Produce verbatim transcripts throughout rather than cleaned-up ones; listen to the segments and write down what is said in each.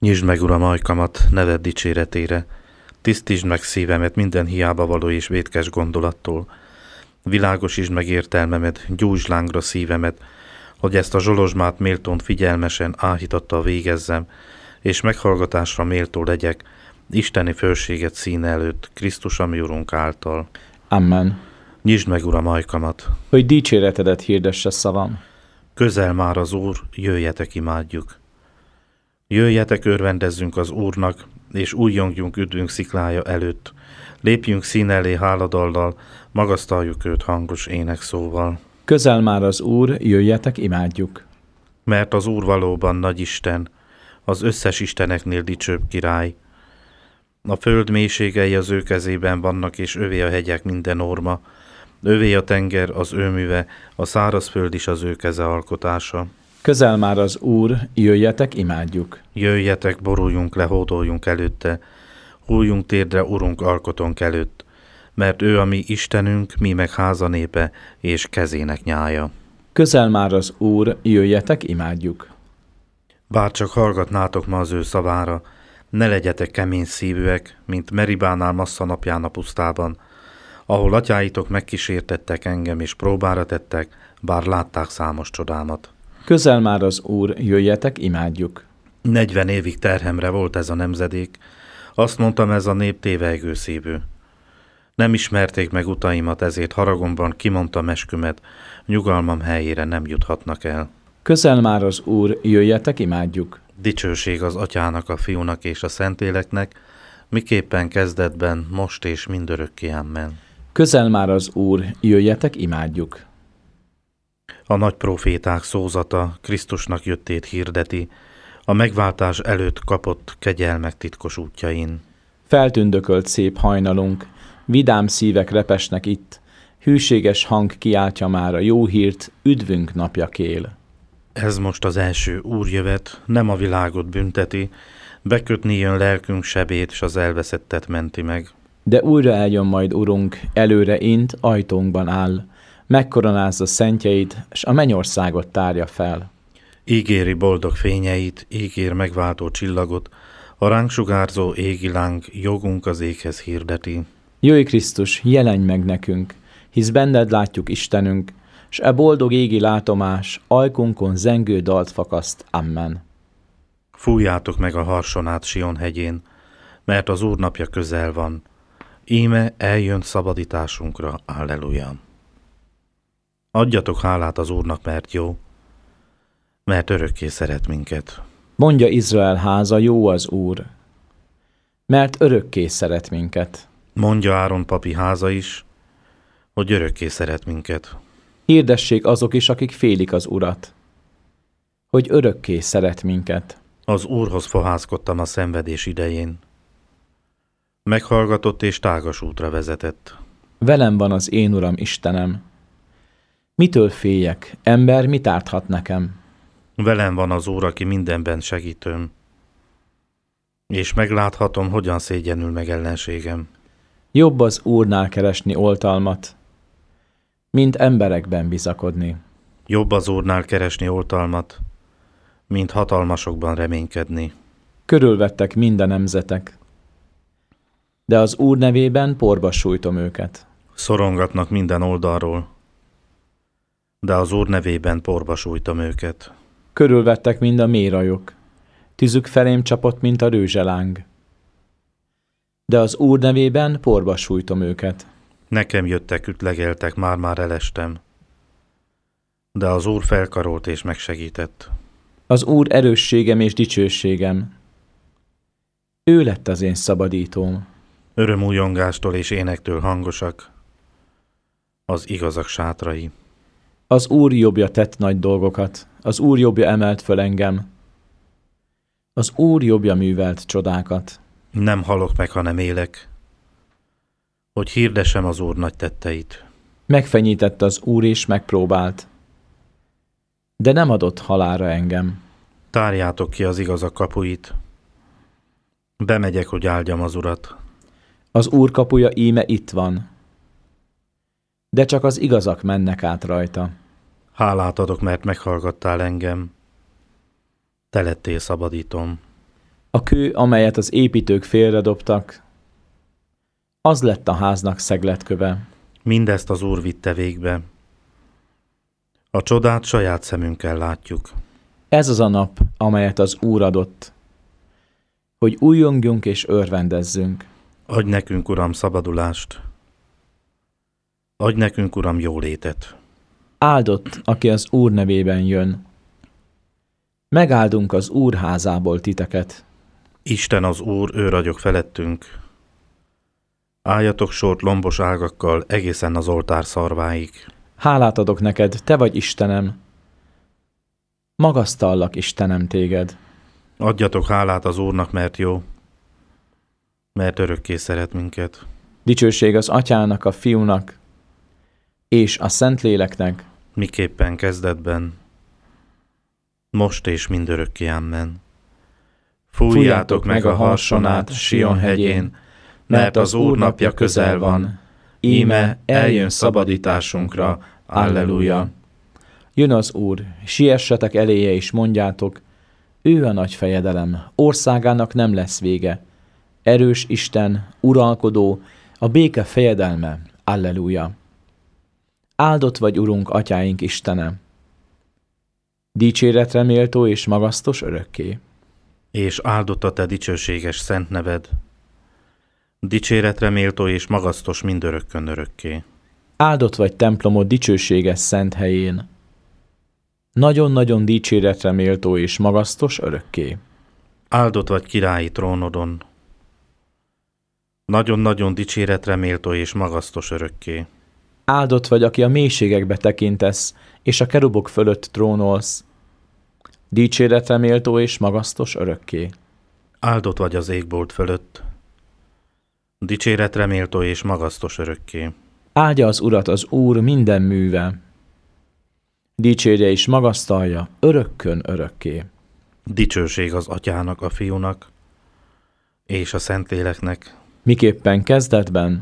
Nyisd meg, Uram, ajkamat neved dicséretére, tisztítsd meg szívemet minden hiába való és vétkes gondolattól. Világosítsd meg értelmemet, gyújtsd lángra szívemet, hogy ezt a zsolozsmát méltón figyelmesen áhítattal végezzem, és meghallgatásra méltó legyek, isteni fölséget színe előtt, Krisztus, ami Urunk által. Amen. Nyisd meg, Uram, ajkamat, hogy dicséretedet hirdesse szavam. Közel már az Úr, jöjjetek, imádjuk. Jöjjetek, örvendezzünk az Úrnak, és újjongjunk üdvünk sziklája előtt. Lépjünk szín elé háladallal, magasztaljuk őt hangos énekszóval. Közel már az Úr, jöjjetek, imádjuk. Mert az Úr valóban nagy Isten, az összes isteneknél dicsőbb király. A föld mélységei az ő kezében vannak, és övé a hegyek minden orma. Övé a tenger, az ő műve, a szárazföld is az ő keze alkotása. Közel már az Úr, jöjjetek, imádjuk. Jöjjetek, boruljunk le, hódoljunk előtte, hújjunk térdre Urunk alkotónk előtt, mert ő a mi Istenünk, mi meg háza népe és kezének nyája. Közel már az Úr, jöjjetek, imádjuk. Bár csak hallgatnátok ma az ő szavára, ne legyetek kemény szívűek, mint Meribánál Massza napján a pusztában, ahol atyáitok megkísértettek engem és próbára tettek, bár látták számos csodámat. Közel már az Úr, jöjjetek, imádjuk. Negyven évig terhemre volt ez a nemzedék, azt mondtam, ez a nép tévejgő szívű. Nem ismerték meg utaimat, ezért haragomban kimondtam eskümet, nyugalmam helyére nem juthatnak el. Közel már az Úr, jöjjetek, imádjuk. Dicsőség az Atyának, a Fiúnak és a Szentléleknek, miképpen kezdetben, most és mindörökké, amen. Közel már az Úr, jöjjetek, imádjuk. A nagy proféták szózata Krisztusnak jöttét hirdeti, a megváltás előtt kapott kegyelmek titkos útjain. Feltündökölt szép hajnalunk, vidám szívek repesnek itt, hűséges hang kiáltja már a jó hírt, üdvünk napja kél. Ez most az első úrjövet, nem a világot bünteti, bekötni jön lelkünk sebét, s az elveszettet menti meg. De újra eljön majd, Urunk, előre int, ajtónkban áll, megkoronázza szentjeit, s a mennyországot tárja fel. Ígéri boldog fényeit, ígér megváltó csillagot, a ránk sugárzó égi láng jogunk az éghez hirdeti. Jöjj, Krisztus, jelenj meg nekünk, hisz benned látjuk Istenünk, s e boldog égi látomás ajkunkon zengő dalt fakaszt. Amen. Fújjátok meg a harsonát Sion hegyén, mert az Úr napja közel van. Íme eljön szabadításunkra. Alleluja. Adjatok hálát az Úrnak, mert jó, mert örökké szeret minket. Mondja Izrael háza, jó az Úr, mert örökké szeret minket. Mondja Áron papi háza is, hogy örökké szeret minket. Hirdessék azok is, akik félik az Urat, hogy örökké szeret minket. Az Úrhoz fohászkodtam a szenvedés idején. Meghallgatott és tágas útra vezetett. Velem van az én Uram, Istenem. Mitől féljek? Ember mit árthat nekem? Velem van az Úr, aki mindenben segítőm, és megláthatom, hogyan szégyenül meg ellenségem. Jobb az Úrnál keresni oltalmat, mint emberekben bizakodni. Jobb az Úrnál keresni oltalmat, mint hatalmasokban reménykedni. Körülvettek minden nemzetek, de az Úr nevében porba sújtom őket. Szorongatnak minden oldalról, de az Úr nevében porba sújtom őket. Körülvettek mind a mérajok, tüzük felém csapott, mint a rőzseláng. De az Úr nevében porba sújtom őket. Nekem jöttek, ütlegeltek, már-már elestem, de az Úr felkarolt és megsegített. Az Úr erősségem és dicsőségem. Ő lett az én szabadítóm. Örömújongástól és énektől hangosak az igazak sátrai. Az Úr jobbja tett nagy dolgokat, az Úr jobbja emelt föl engem. Az Úr jobbja művelt csodákat. Nem halok meg, hanem élek, hogy hirdessem az Úr nagy tetteit. Megfenyített az Úr és megpróbált, de nem adott halálra engem. Tárjátok ki az igazak kapuit, bemegyek, hogy áldjam az Urat. Az Úr kapuja íme itt van, de csak az igazak mennek át rajta. Hálát adok, mert meghallgattál engem, te lettél szabadítom. A kő, amelyet az építők félredobtak, az lett a háznak szegletköve. Mindezt az Úr vitte végbe. A csodát saját szemünkkel látjuk. Ez az a nap, amelyet az Úr adott, hogy újjongjunk és örvendezzünk. Adj nekünk, Uram, szabadulást. Adj nekünk, Uram, jólétet. Áldott, aki az Úr nevében jön. Megáldunk az Úr házából titeket. Isten az Úr, ő ragyog felettünk. Álljatok sort lombos ágakkal egészen az oltár szarváig. Hálát adok neked, te vagy Istenem. Magasztallak, Istenem, téged. Adjatok hálát az Úrnak, mert jó, mert örökké szeret minket. Dicsőség az Atyának, a Fiúnak és a Szentléleknek, miképpen kezdetben, most és mindörökké, amen. Fújjátok meg a harsonát Sion hegyén, mert az Úr napja közel van. Íme eljön szabadításunkra. Alleluja! Jön az Úr, siessetek eléje és mondjátok, ő a nagy fejedelem, országának nem lesz vége. Erős Isten, uralkodó, a béke fejedelme. Alleluja! Áldott vagy, Urunk, atyáink Istene! Dicséretre méltó és magasztos örökké. És áldott a te dicsőséges szent neved. Dicséretre méltó és magasztos mindörökkön örökké. Áldott vagy templomod dicsőséges szent helyén. Nagyon-nagyon dicséretre méltó és magasztos örökké. Áldott vagy királyi trónodon. Nagyon-nagyon dicséretre méltó és magasztos örökké. Áldott vagy, aki a mélységekbe tekintesz, és a kerubok fölött trónolsz. Dicséretre méltó és magasztos örökké. Áldott vagy az égbolt fölött. Dicséretre méltó és magasztos örökké. Áldja az Urat az Úr minden műve. Dicsérje és magasztalja örökkön örökké. Dicsőség az Atyának, a Fiúnak és a Szentléleknek. Miképpen kezdetben,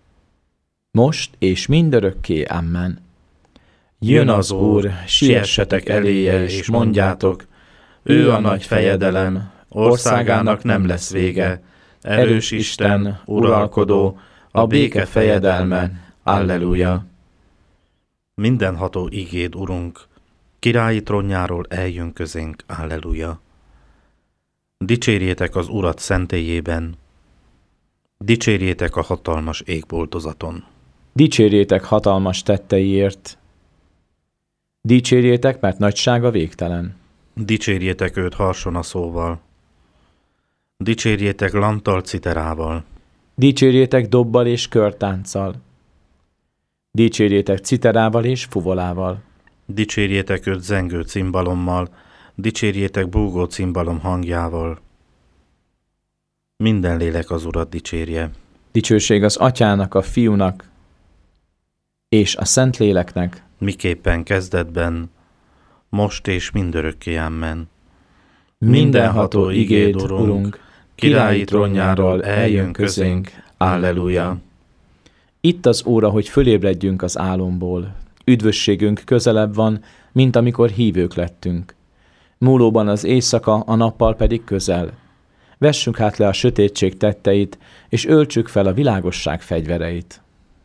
most és mindörökké, amen. Jön az Úr, siessetek eléje és mondjátok, ő a nagy fejedelem, országának nem lesz vége. Erős Isten, uralkodó, a béke fejedelme. Alleluja! Mindenható igéd, Urunk, királyi trónjáról eljön közénk. Alleluja! Dicsérjétek az Urat szentélyében, dicsérjétek a hatalmas égboltozaton. Dicsérjétek hatalmas tetteiért. Dicsérjétek, mert nagysága végtelen. Dicsérjétek őt harsonaszóval. Dicsérjétek lanttal, citerával. Dicsérjétek dobbal és körtánccal. Dicsérjétek citerával és fuvolával. Dicsérjétek őt zengő cimbalommal, dicsérjétek búgó cimbalom hangjával. Minden lélek az Urat dicsérje. Dicsőség az Atyának, a Fiúnak és a Szentléleknek, miképpen kezdetben, most és mindörökké, amen. Mindenható igéd, Urunk, királyi trónjáról eljön közénk. Alleluja! Itt az óra, hogy fölébredjünk az álomból. Üdvösségünk közelebb van, mint amikor hívők lettünk. Múlóban az éjszaka, a nappal pedig közel. Vessünk hát le a sötétség tetteit, és öltsük fel a világosság fegyvereit.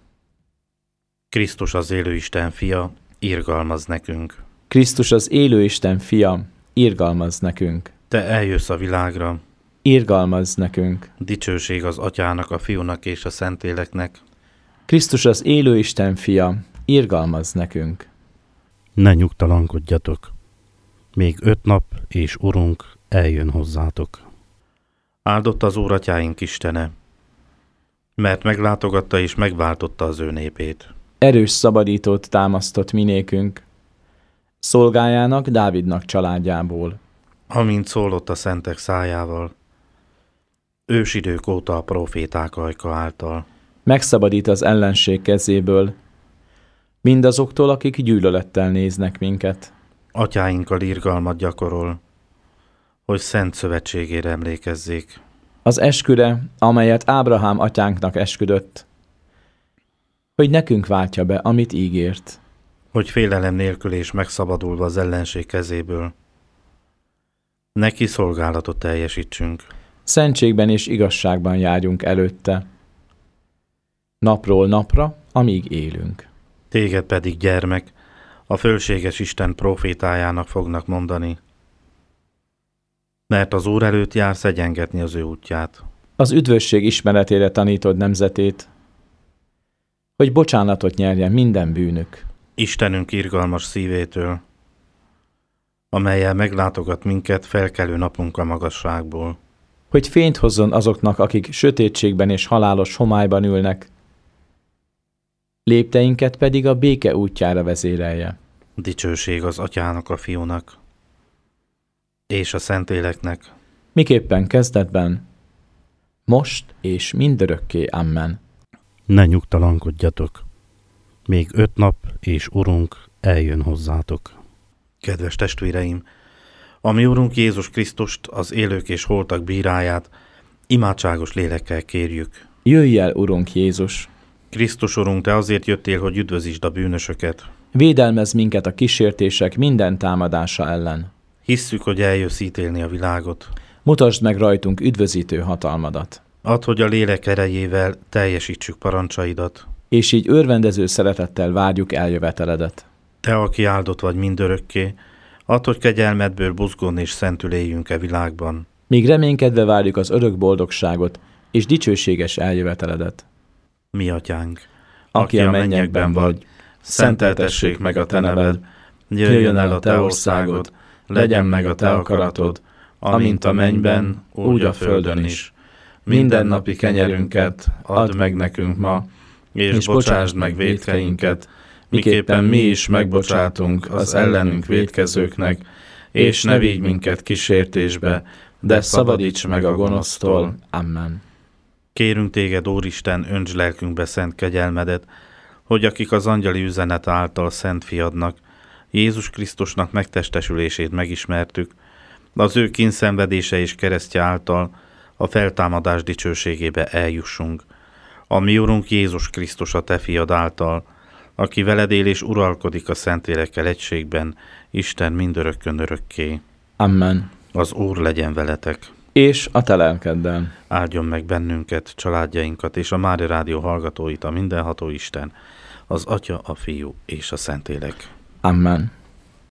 Krisztus az élő Isten fia, irgalmaz nekünk. Krisztus az élő Isten fia, irgalmaz nekünk. Te eljössz a világra. Irgalmaz nekünk. Dicsőség az Atyának, a Fiúnak és a Szentléleknek. Krisztus az élő Isten fia, irgalmaz nekünk. Ne nyugtalankodjatok. Még öt nap, és Urunk eljön hozzátok. Áldott az Úr atyáink Istene, mert meglátogatta és megváltotta az ő népét. Erős szabadítót támasztott minékünk, szolgájának, Dávidnak családjából. Amint szólott a szentek szájával, ősidők óta a proféták ajka által. Megszabadít az ellenség kezéből, mindazoktól, akik gyűlölettel néznek minket. Atyáinkkal irgalmat gyakorol, hogy szent szövetségére emlékezzék. Az esküre, amelyet Ábrahám atyánknak esküdött, hogy nekünk váltja be, amit ígért. Hogy félelem nélkül és megszabadulva az ellenség kezéből, neki szolgálatot teljesítsünk. szentségben és igazságban járjunk előtte, napról napra, amíg élünk. Téged pedig, gyermek, a fölséges Isten profétájának fognak mondani, mert az Úr előtt jársz egyengetni az ő útját. Az üdvösség ismeretére tanítod nemzetét, hogy bocsánatot nyerjen minden bűnük. Istenünk irgalmas szívétől, amellyel meglátogat minket felkelő napunk a magasságból. Hogy fényt hozzon azoknak, akik sötétségben és halálos homályban ülnek, lépteinket pedig a béke útjára vezérelje. Dicsőség az Atyának, a Fiúnak és a Szentléleknek. Miképpen kezdetben, most és mindörökké. Amen. Ne nyugtalankodjatok, még öt nap, és Urunk eljön hozzátok. Kedves testvéreim, a mi Urunk Jézus Krisztust, az élők és holtak bíráját, imádságos lélekkel kérjük. Jöjj el, Urunk Jézus! Krisztus Urunk, Te azért jöttél, hogy üdvözítsd a bűnösöket. Védelmezz minket a kísértések minden támadása ellen. Hisszük, hogy eljössz ítélni a világot. Mutasd meg rajtunk üdvözítő hatalmadat. Add, hogy a lélek erejével teljesítsük parancsaidat. És így örvendező szeretettel várjuk eljöveteledet. Te, aki áldott vagy mindörökké, add, hogy kegyelmedből buzgón és szentül éljünk e világban. Míg reménykedve várjuk az örök boldogságot és dicsőséges eljöveteledet. Mi Atyánk, aki a mennyekben vagy, szenteltessék meg a Te neved, jöjjön el a Te országod, legyen meg a Te akaratod, amint a mennyben, úgy a földön is. Mindennapi kenyerünket add meg nekünk ma, és, és bocsásd meg vétkeinket, miképpen mi is megbocsátunk az ellenünk vétkezőknek, és ne vigy minket kísértésbe, de szabadíts meg a gonosztól. Amen. Kérünk Téged, Úristen, öntsd lelkünkbe szent kegyelmedet, hogy akik az angyali üzenet által Szent Fiadnak, Jézus Krisztusnak megtestesülését megismertük, az ő kínszenvedése és keresztje által a feltámadás dicsőségébe eljussunk. A mi Urunk Jézus Krisztus, a Te Fiad által, aki veled él és uralkodik a Szentlélekkel egységben, Isten mindörökkön örökké. Amen. Az Úr legyen veletek. És a te lelkeddel. Áldjon meg bennünket, családjainkat és a Mária Rádió hallgatóit a mindenható Isten, az Atya, a Fiú és a Szentlélek. Amen.